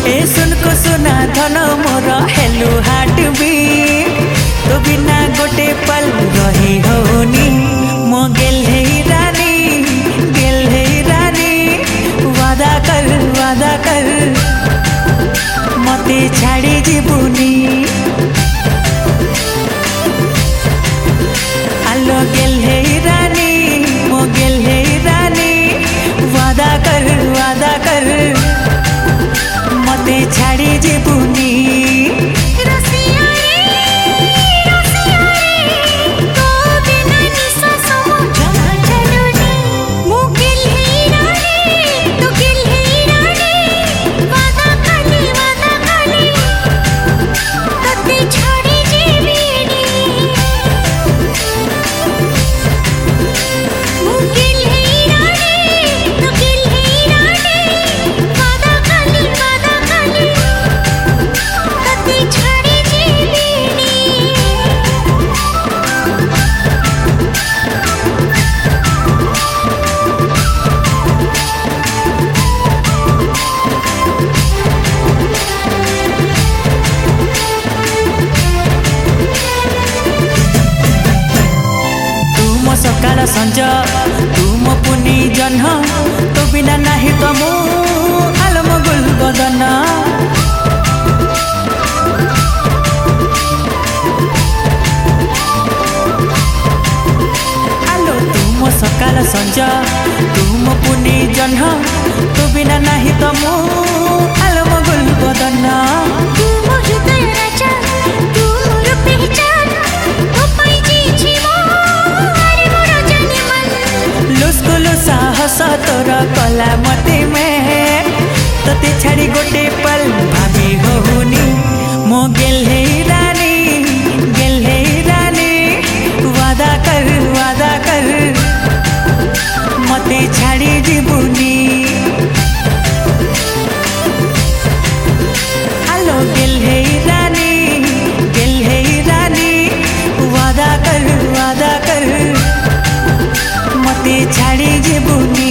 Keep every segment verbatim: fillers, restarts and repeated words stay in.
ए सुन को सुना धन मोर हेलु हाट भी तो बिना गोटे पल रही होनी मो गेल है रानी गेल है रानी वादा कर वादा कर मते छाड़ी जीबुनी आलो गेल है रानी मो गेल है रानी वादा कर वादा कर मते छाड़ी जीबुनी सकाल संज तुम पुनी जन्ह तो बिना नाही तो मु आलम गुल बदन आलो तुम सकाल संज तुम पुनी जन्ह तो बिना नाही तो मु आलम गुल बदन तुम हृदय राजा तुम मोर पहचान तो पाई जी लुस्कुलु साहस तोर कला मते में तते छाड़ी गोटे पल भाभी होनी मो गेल है रानी गेल है रानी वादा कर वादा कर मते छाड़ी जीबुनी आलो गेल है रानी गेल है रानी वादा कर वादा कर मते छाड़ी जीबुनी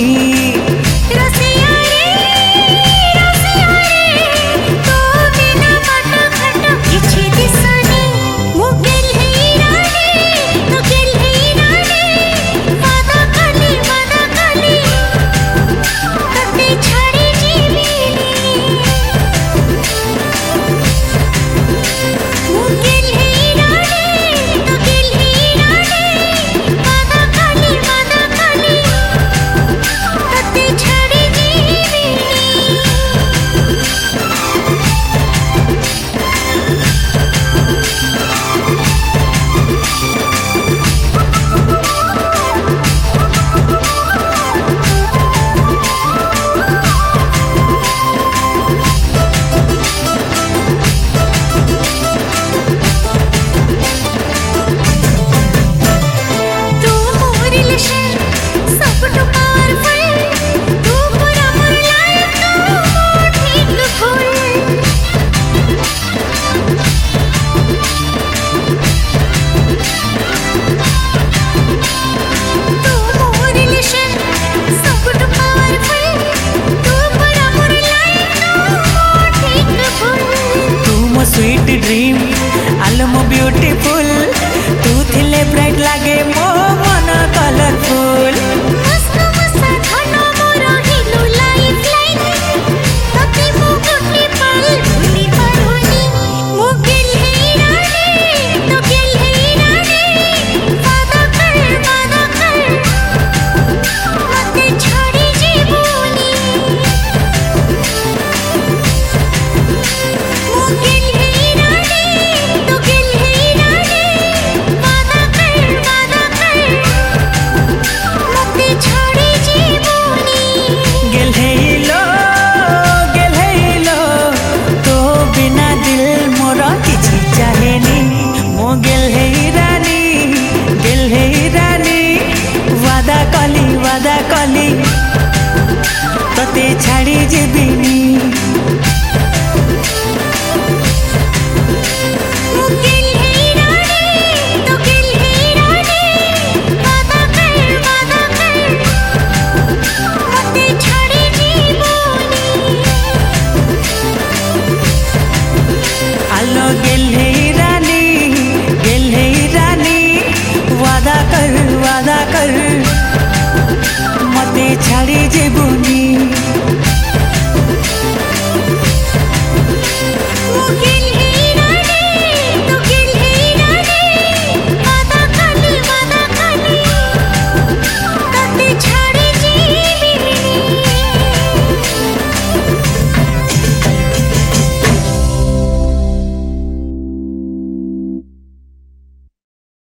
स्वीट ड्रीम आलम ब्यूटीफुल तू थिले ब्राइट लागे मो मन कलरफुल ଛାଡ଼ି ଯିବୁ